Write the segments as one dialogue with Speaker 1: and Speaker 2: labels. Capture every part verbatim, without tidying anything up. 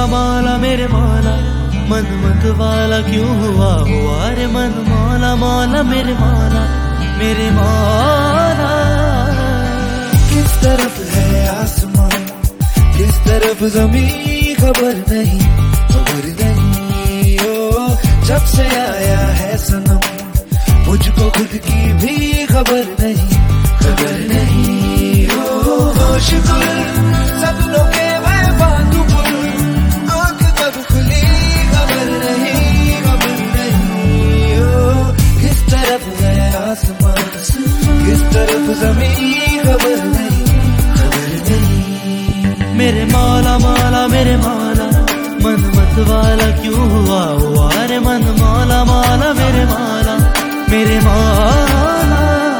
Speaker 1: मौला मौला मेरे मौला, मन मत वाला क्यों हुआ हुआ रे मन, मौला मौला मेरे मौला मेरे मौला।
Speaker 2: किस तरफ है आसमान किस तरफ ज़मीन, खबर नहीं खबर नहीं। ओ जब से आया है सनम, मुझको खुद की भी खबर नहीं खबर नहीं। ओ होश गुल सपनों के मैं बांधू पुल, आँख कब खुली खबर नहीं खबर नहीं। ओ किस तरफ है आसमान किस तरफ ज़मीन, खबर नहीं खबर नहीं।
Speaker 1: मेरे मौला मौला मेरे मौला, मन मत वाला क्यों हुआ हुआ रे मन, मौला मौला मेरे मौला मेरे मौला।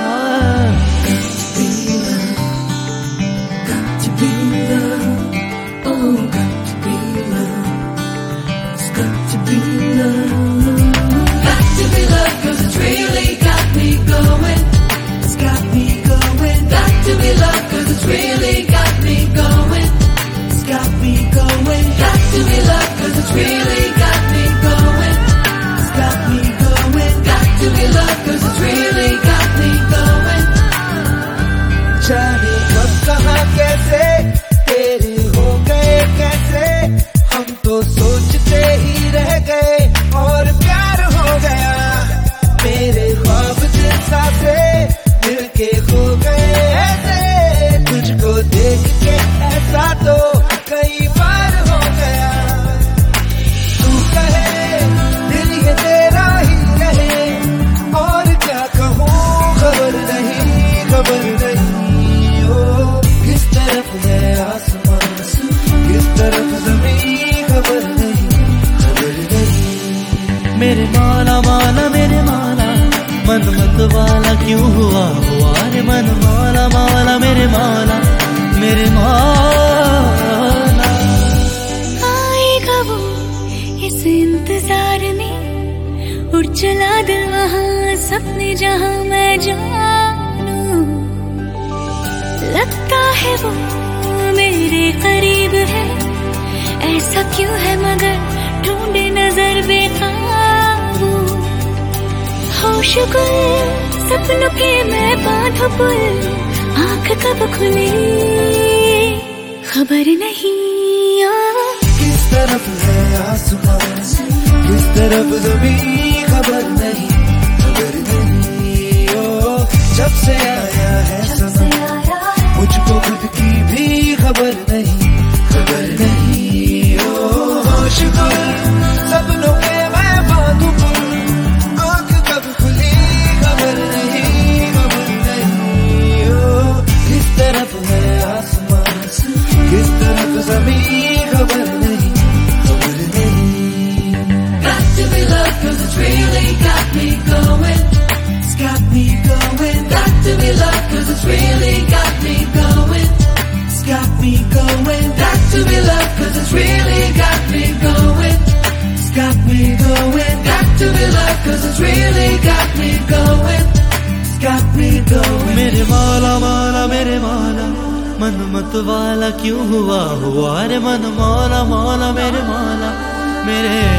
Speaker 2: जाने कब कहाँ कैसे तेरे हो गए कैसे, हम तो सोचते ही रह गए और प्यार हो गया। मेरे ख्वाब जैसा से मिलके खो गए ऐसे, तुझको देख के ऐसा तो कई बार हो गया। तू कहे दिल ये तेरा ही रहे, और क्या कहूँ खबर नहीं खबर नहीं। किस तरफ है आसमान किस तरफ ज़मीन, खबर नहीं खबर नहीं।
Speaker 1: मेरे मौला मौला मेरे मौला, मन मत वाला क्यों हुआ हुआ रे मन, मौला मौला मेरे मौला मेरे मौला।
Speaker 3: आएगा वो इस इंतजार में, उड़ चला दिल वहाँ सपने जहाँ मैं जानू। लगता है वो मेरे करीब है, ऐसा क्यों है मगर ढूंढे नजर बेकाबू। होश गुल सपनों के मैं बांधू पुल, आँख कब खुली खबर नहीं।
Speaker 2: किस तरफ है आसमान किस तरफ ज़मीन, खबर नहीं खबर नहीं। ओ जब से आया है सनम, मुझको खुद की भी खबर नहीं खबर नहीं। ओ होश गुल सपनों के मैं बांधू पुल, आँख कब खुली खबर नहीं खबर नहीं। ओ किस तरफ है आसमान किस तरफ ज़मीन, खबर नहीं खबर नहीं।
Speaker 4: Got to be love 'cause it's really got me going. It's got me going. Got to be love 'cause it's really got me going. It's got me going. Got to be love 'cause it's really got me going. It's got me going. Got to be love 'cause it's really got me going. It's got me going.
Speaker 1: मेरे मौला मौला मेरे मौला, मन मत वाला क्यों हुआ हुआ रे मन, मौला मौला मेरे मौला मेरे